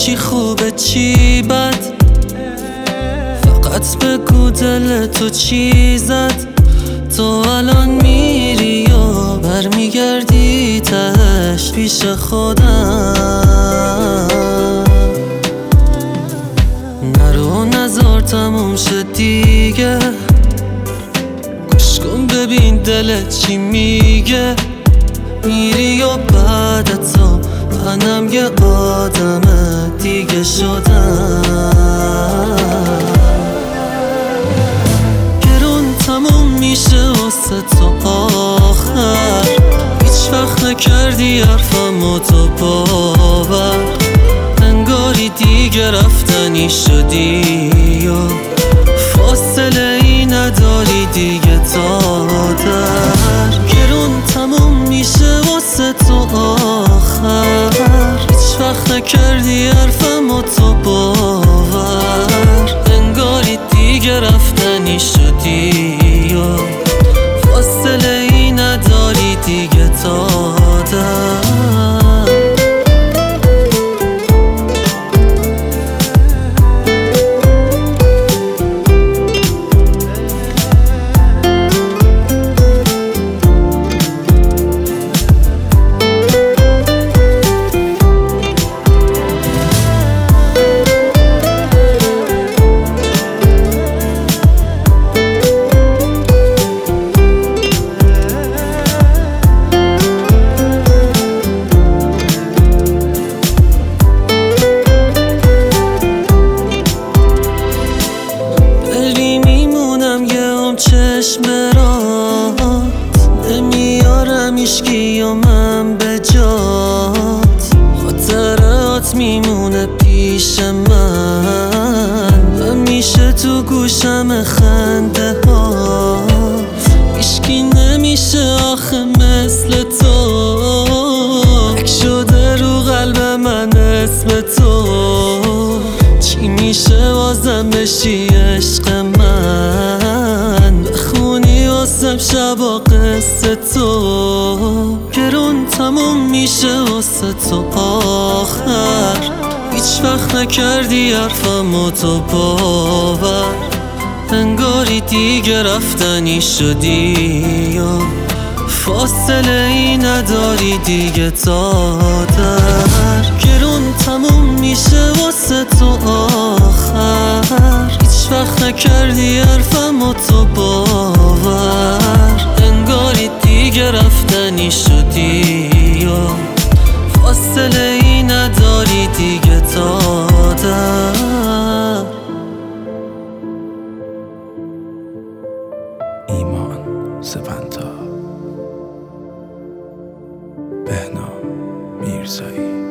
چی خوبه چی بد، فقط بگو دل تو چی زد. تو الان میری یا برمیگردی تهش پیش خودم. نرو نزار تموم شد دیگه، گوش کن ببین دلت چی میگه. میری یا بعد تو منم یه آدم دیگه شدم. گرون تموم میشه واسه تو آخر، هیچ وقت نکردی حرفمو تو باور. انگاری دیگه رفتنی شدی یا فاصله ای نداری دیگه تا در. گرون تموم میشه واسه تو آخر، هیچ وقت نکردی حرفمو تو باور. انگاری دیگه رفتنی شدی یا فاصله ای نداری دیگه تا در. چشم برات نمیارم ایشکی و من به جات، خاطرات میمونه پیش من، همیشه تو گوشم خنده ها. ایشکی نمیشه آخه مثل تو، یک شده رو قلب من اسم تو. چی میشه بازم بشی عشق من، بخونی واسم شبا قصه تو. گرون تموم میشه واسه تو آخر، هیچ وقت نکردی حرفمو تو باور. انگاری دیگه رفتنی شدی یا فاصله ای نداری دیگه تا در. گرون تموم میشه واسه تو آخر، هیچ وقت نکردی حرفمو تو باور. انگاری دیگه رفتنی شدی یا فاصله ای نداری دیگه تا در. ایمان سپنتا، بهنام میرزایی.